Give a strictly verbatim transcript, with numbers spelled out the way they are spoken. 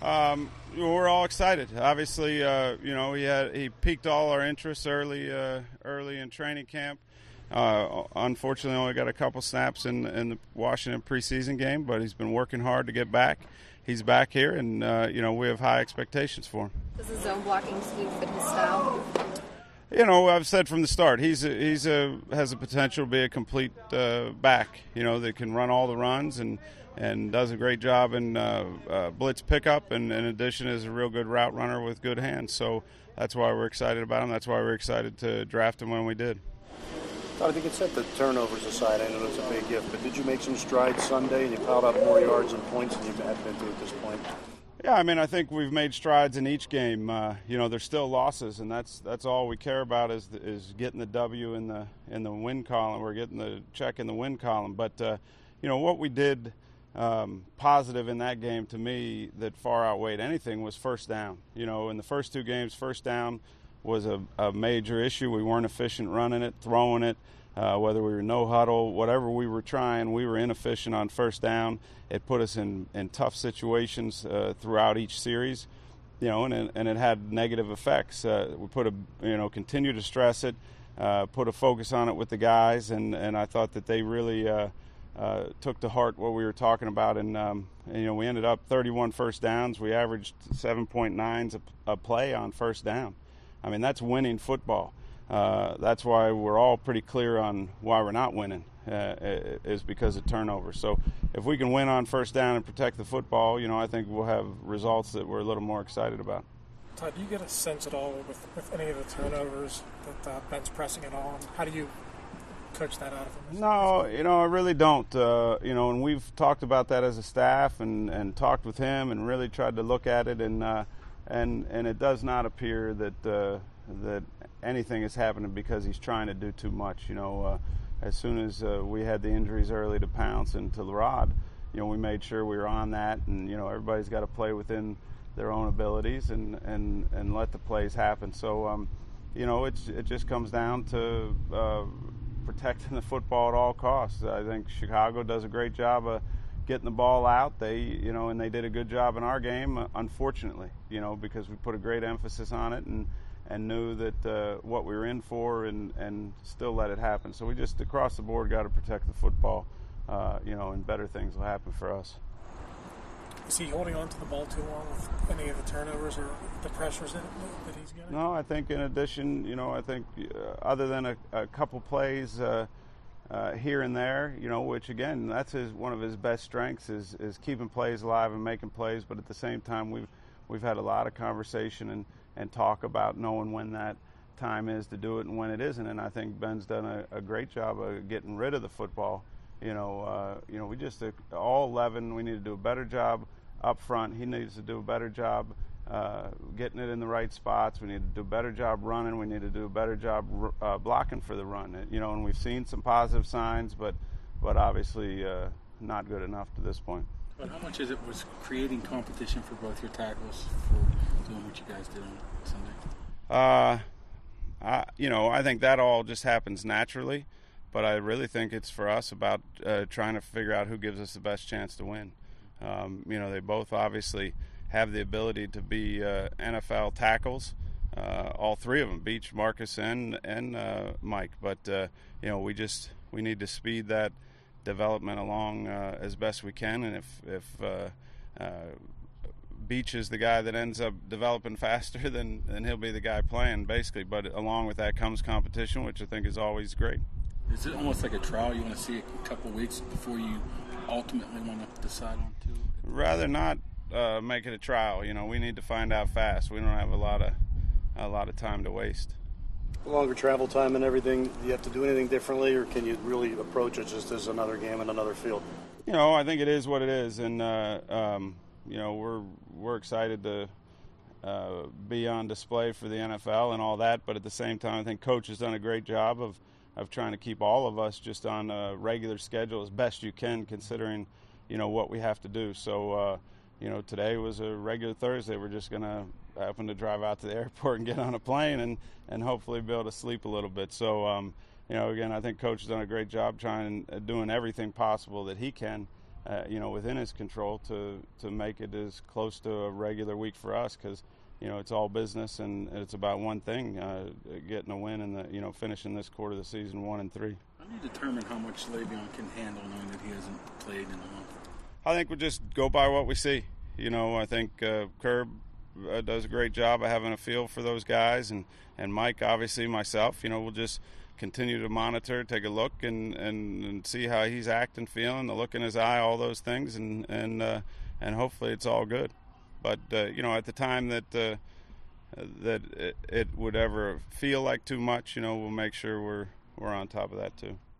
Um, we're all excited. Obviously, uh, you know, he had he piqued all our interests early, uh, early in training camp. Uh, unfortunately, only got a couple snaps in, in the Washington preseason game, but he's been working hard to get back. He's back here, and uh, you know, we have high expectations for him. Does the zone blocking scheme fit his style? You know, I've said from the start, he's a, he's a has a potential to be a complete uh, back. You know, that can run all the runs and. and does a great job in uh, uh, blitz pickup, and in addition is a real good route runner with good hands. So that's why we're excited about him. That's why we're excited to draft him when we did. I think it set the turnovers aside. I know it's a big gift, but did you make some strides Sunday and you piled up more yards and points than you have been to at this point? Yeah, I mean, I think we've made strides in each game. Uh, you know, there's still losses, and that's that's all we care about is is getting the W in the in the win column. We're getting the check in the win column. But uh, you know what we did. Um, positive in that game to me that far outweighed anything was first down. You know, in the first two games, first down was a, a major issue. We weren't efficient running it, throwing it, uh, whether we were no huddle, whatever we were trying, we were inefficient on first down. It put us in, in tough situations uh, throughout each series, you know, and, and it had negative effects. Uh, we put a, you know, continue to stress it, uh, put a focus on it with the guys, and, and I thought that they really uh, – Uh, took to heart what we were talking about, and, um, and you know we ended up thirty-one first downs. We averaged seven point nines a, a play on first down. I mean, that's winning football. Uh, that's why we're all pretty clear on why we're not winning, uh, is because of turnovers. So if we can win on first down and protect the football, you know, I think we'll have results that we're a little more excited about. Todd, do you get a sense at all with, with any of the turnovers that uh, Ben's pressing at all? How do you coach that out of him? No, you know, I really don't. Uh, you know, and we've talked about that as a staff, and, and talked with him, and really tried to look at it, and uh, and and it does not appear that uh, that anything is happening because he's trying to do too much. You know, uh, as soon as uh, we had the injuries early to Pounce and to Lerod, you know, we made sure we were on that, and you know, everybody's got to play within their own abilities and and and let the plays happen. So, um, you know, it's it just comes down to. Uh, protecting the football at all costs. I think Chicago does a great job of getting the ball out. They, you know, and they did a good job in our game, unfortunately, you know, because we put a great emphasis on it and, and knew that uh, what we were in for and, and still let it happen. So we just, across the board, got to protect the football, uh, you know, and better things will happen for us. Is he holding on to the ball too long with any of the turnovers or the pressures that, that he's getting? No, I think in addition, you know, I think uh, other than a, a couple plays uh, uh, here and there, you know, which again, that's his one of his best strengths is is keeping plays alive and making plays. But at the same time, we've we've had a lot of conversation and, and talk about knowing when that time is to do it and when it isn't. And I think Ben's done a, a great job of getting rid of the football. You know, uh, you know, we just uh, all eleven. We need to do a better job up front. He needs to do a better job uh, getting it in the right spots. We need to do a better job running. We need to do a better job uh, blocking for the run. You know, and we've seen some positive signs, but but obviously uh, not good enough to this point. But how much is it was creating competition for both your tackles for doing what you guys did on Sunday? Uh, I, you know, I think that all just happens naturally. But I really think it's for us about uh, trying to figure out who gives us the best chance to win. Um, you know, they both obviously have the ability to be uh, N F L tackles, uh, all three of them, Beach, Marcus, and and uh, Mike. But uh, you know, we just we need to speed that development along uh, as best we can. And if if uh, uh, Beach is the guy that ends up developing faster, then then he'll be the guy playing basically. But along with that comes competition, which I think is always great. Is it almost like a trial? You want to see a couple of weeks before you ultimately want to decide on two? Rather not uh, make it a trial. You know, we need to find out fast. We don't have a lot of a lot of time to waste. Longer travel time and everything. Do you have to do anything differently, or can you really approach it just as another game in another field? You know, I think it is what it is, and uh, um, you know, we're we're excited to uh, be on display for the N F L and all that. But at the same time, I think Coach has done a great job of. of trying to keep all of us just on a regular schedule as best you can, considering, you know, what we have to do. So, uh, you know, today was a regular Thursday. We're just going to happen to drive out to the airport and get on a plane and, and hopefully be able to sleep a little bit. So, um, you know, again, I think Coach has done a great job trying, uh, doing everything possible that he can uh, you know, within his control to to make it as close to a regular week for us, because you know it's all business and it's about one thing: uh, getting a win and the you know finishing this quarter of the season one and three. How do you determine how much Le'Veon can handle knowing that he hasn't played in a month? I think we'll just go by what we see. You know, I think uh, Curb uh, does a great job of having a feel for those guys, and, and Mike, obviously, myself. You know, we'll just continue to monitor, take a look, and, and, and see how he's acting, feeling, the look in his eye, all those things, and and uh, and hopefully it's all good. But uh, you know, at the time that uh, that it, it would ever feel like too much, you know, we'll make sure we're we're on top of that too.